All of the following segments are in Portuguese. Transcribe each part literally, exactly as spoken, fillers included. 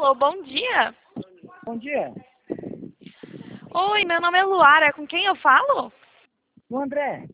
Alô, bom dia. Bom dia. Oi, meu nome é Luara. Com quem eu falo? O André.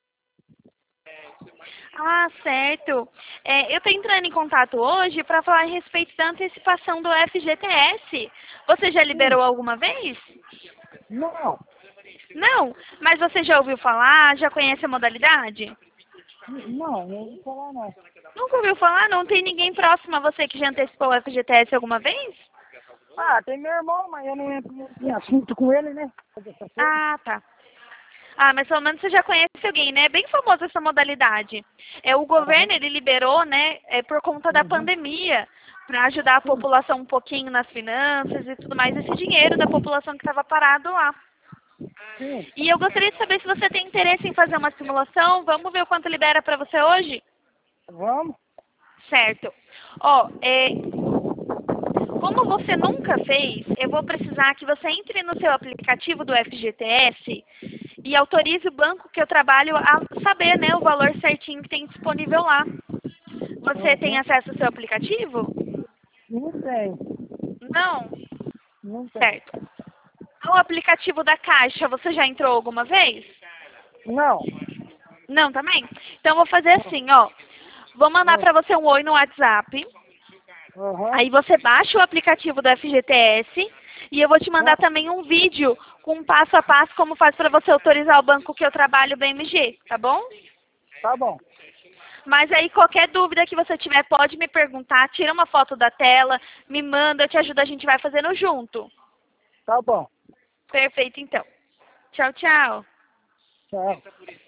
Ah, certo. É, eu estou entrando em contato hoje para falar a respeito da antecipação do F G T S. Você já liberou alguma vez? Não. Não? Mas você já ouviu falar? Já conhece a modalidade? Não, não vou falar não. Nunca ouviu falar? Não tem ninguém próximo a você que já antecipou o F G T S alguma vez? Ah, tem meu irmão, mas eu não entro em assunto com ele, né? Ah, tá. Ah, mas pelo menos você já conhece alguém, né? É bem famosa essa modalidade. É, o governo, ele liberou, né, é, por conta da Uhum. pandemia, para ajudar a população um pouquinho nas finanças e tudo mais, esse dinheiro da população que estava parado lá. Sim, E eu gostaria de saber se você tem interesse em fazer uma simulação. Vamos ver o quanto libera para você hoje? vamos. Certo. Ó, é, como você nunca fez, eu vou precisar que você entre no seu aplicativo do F G T S e autorize o banco que eu trabalho a saber, né, o valor certinho que tem disponível lá. Você tem Uhum. acesso ao seu aplicativo? Não tem, Não? não tem. Certo. O aplicativo da Caixa, você já entrou alguma vez? Não. Não também? Então eu vou fazer assim, ó. Vou mandar Uhum. para você um oi no WhatsApp. Uhum. Aí você baixa o aplicativo do F G T S e eu vou te mandar também um vídeo com um passo a passo como faz para você autorizar o banco que eu trabalho, o B M G, tá bom? Tá bom. Mas aí qualquer dúvida que você tiver pode me perguntar, tira uma foto da tela, me manda, eu te ajudo, a gente vai fazendo junto. Tá bom. Perfeito então. Tchau, tchau. Tchau.